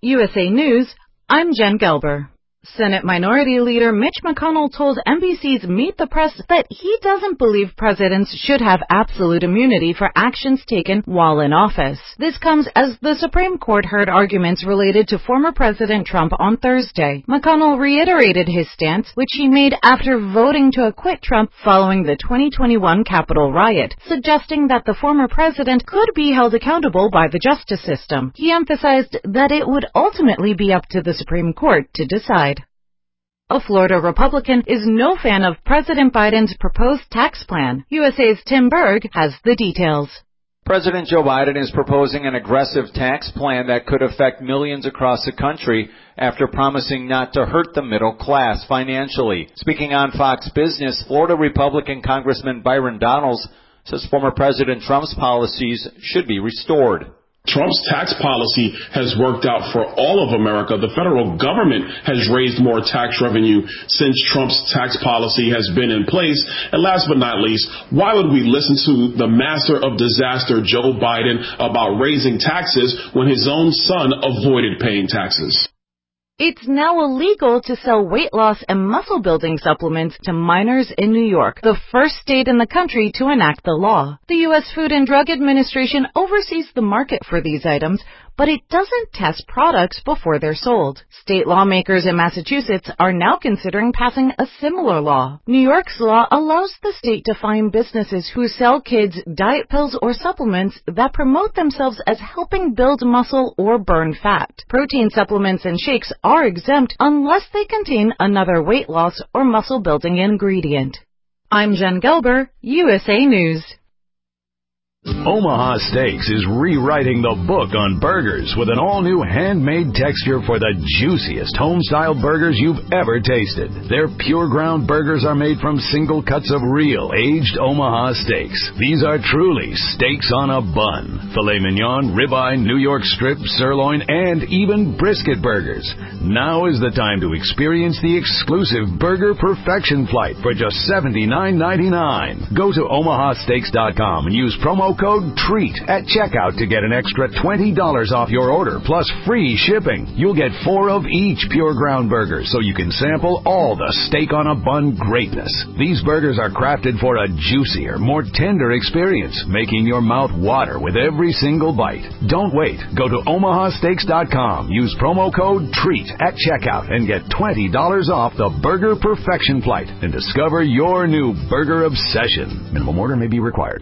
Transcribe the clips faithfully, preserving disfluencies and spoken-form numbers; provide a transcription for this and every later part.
U S A News, I'm Jen Gelber. Senate Minority Leader Mitch McConnell told N B C's Meet the Press that he doesn't believe presidents should have absolute immunity for actions taken while in office. This comes as the Supreme Court heard arguments related to former President Trump on Thursday. McConnell reiterated his stance, which he made after voting to acquit Trump following the twenty twenty-one Capitol riot, suggesting that the former president could be held accountable by the justice system. He emphasized that it would ultimately be up to the Supreme Court to decide. A Florida Republican is no fan of President Biden's proposed tax plan. U S A's Tim Berg has the details. President Joe Biden is proposing an aggressive tax plan that could affect millions across the country after promising not to hurt the middle class financially. Speaking on Fox Business, Florida Republican Congressman Byron Donalds says former President Trump's policies should be restored. Trump's tax policy has worked out for all of America. The federal government has raised more tax revenue since Trump's tax policy has been in place. And last but not least, why would we listen to the master of disaster, Joe Biden, about raising taxes when his own son avoided paying taxes? It's now illegal to sell weight loss and muscle-building supplements to minors in New York, the first state in the country to enact the law. The U S Food and Drug Administration oversees the market for these items, but it doesn't test products before they're sold. State lawmakers in Massachusetts are now considering passing a similar law. New York's law allows the state to fine businesses who sell kids diet pills or supplements that promote themselves as helping build muscle or burn fat. Protein supplements and shakes are exempt unless they contain another weight loss or muscle-building ingredient. I'm Jen Gelber, U S A News. Omaha Steaks is rewriting the book on burgers with an all-new handmade texture for the juiciest home-style burgers you've ever tasted. Their pure ground burgers are made from single cuts of real, aged Omaha steaks. These are truly steaks on a bun. Filet mignon, ribeye, New York strip, sirloin, and even brisket burgers. Now is the time to experience the exclusive Burger Perfection Flight for just seventy-nine ninety-nine. Go to omaha steaks dot com and use promo code TREAT at checkout to get an extra twenty dollars off your order, plus free shipping. You'll get four of each pure ground burger, so you can sample all the steak on a bun greatness. These burgers are crafted for a juicier, more tender experience, making your mouth water with every single bite. Don't wait. Go to omaha steaks dot com, use promo code TREAT at checkout, and get twenty dollars off the Burger Perfection Flight and discover your new burger obsession. Minimum order may be required.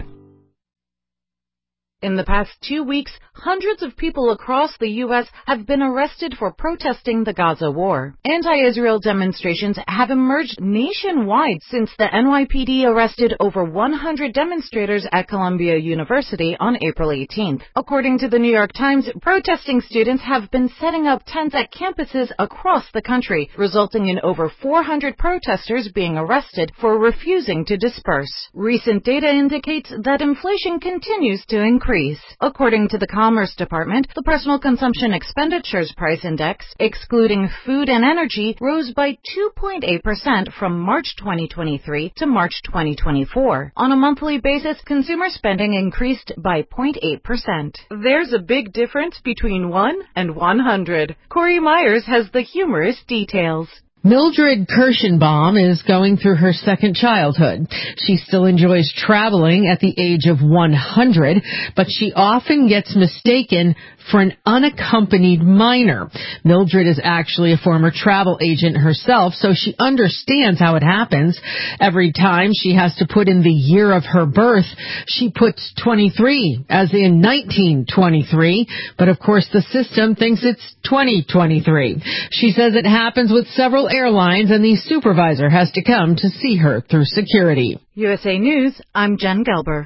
In the past two weeks, hundreds of people across the U S have been arrested for protesting the Gaza war. Anti-Israel demonstrations have emerged nationwide since the N Y P D arrested over one hundred demonstrators at Columbia University on April eighteenth. According to the New York Times, protesting students have been setting up tents at campuses across the country, resulting in over four hundred protesters being arrested for refusing to disperse. Recent data indicates that inflation continues to increase. According to the Commerce Department, the Personal Consumption Expenditures Price Index, excluding food and energy, rose by two point eight percent from March twenty twenty-three to March twenty twenty-four. On a monthly basis, consumer spending increased by zero point eight percent. There's a big difference between one and one hundred. Corey Myers has the humorous details. Mildred Kirschenbaum is going through her second childhood. She still enjoys traveling at the age of one hundred, but she often gets mistaken for an unaccompanied minor. Mildred is actually a former travel agent herself, so she understands how it happens. Every time she has to put in the year of her birth, she puts twenty-three, as in nineteen twenty-three, but of course the system thinks it's twenty twenty-three. She says it happens with several airlines, and the supervisor has to come to see her through security. U S A News, I'm Jen Gelber.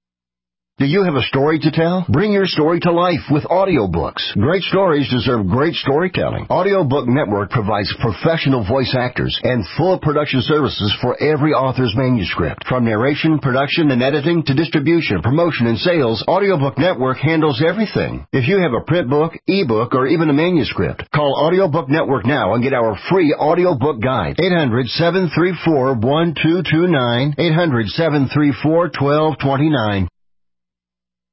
Do you have a story to tell? Bring your story to life with audiobooks. Great stories deserve great storytelling. Audiobook Network provides professional voice actors and full production services for every author's manuscript. From narration, production, and editing to distribution, promotion, and sales, Audiobook Network handles everything. If you have a print book, ebook, or even a manuscript, call Audiobook Network now and get our free audiobook guide. eight hundred, seven three four, one two two nine, eight hundred, seven three four, one two two nine.